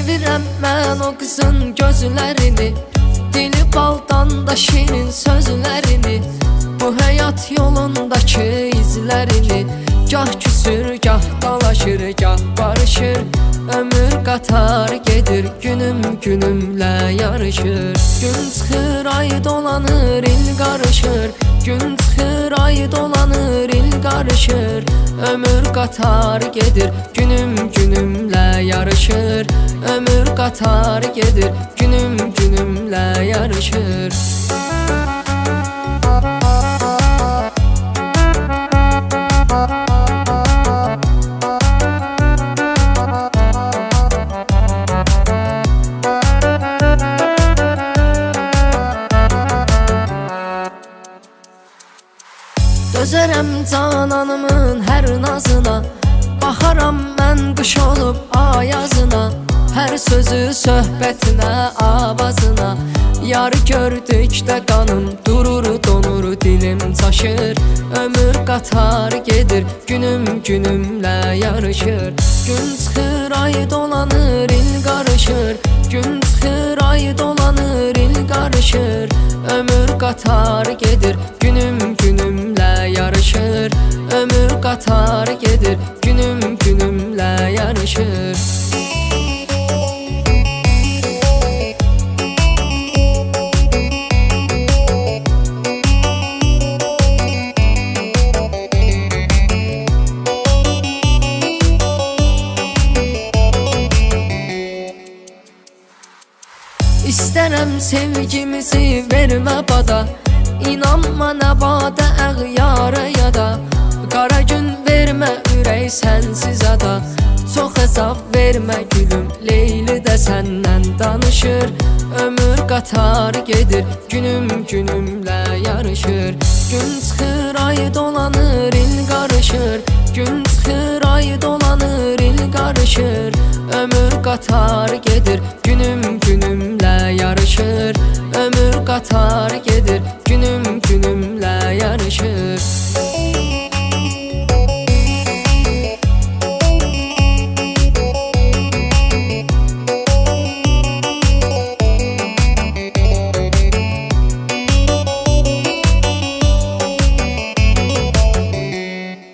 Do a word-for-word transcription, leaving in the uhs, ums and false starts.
Sevirəm mən o qızın gözlərini, dili baldan da şirin sözlərini, bu həyat yolundakı izlərini. Gah küsür, gah dalaşır, gah barışır, ömür qatar gedir, günüm günümlə yarışır. Gün çıxır, ay dolanır, il qarışır, gün çıxır, ay dolanır, il qarışır, ömür qatar gedir, günüm günümlə yarışır, ömür qatar gedir, günüm günümlə yarışır. Dözərəm cananımın hər nazına, baxaram mən qış olub ayazına, hər sözü söhbətinə, avazına. Yarı gördükdə qanım durur, donur, dilim çaşır, ömür qatar gedir, günüm günümlə yarışır. Gün çıxır, ay dolanır, il qarışır, gün çıxır, ay dolanır, il qarışır, ömür qatar gedir, günüm günümlə yarışır, ömür qatar gedir, günüm günümlə yarışır. İstərəm sevgimizi vermə bada, İnanma nə badə əğyara yada, qara gün vermə ürək sənsiz ada. Çox əzab vermə gülüm, Leyli də səndən danışır, ömür qatar gedir, günüm günümlə yarışır. Gün çıxır, ay dolanır, il qarışır, gün çıxır, ay dolanır, il qarışır, ömür qatar gedir, günüm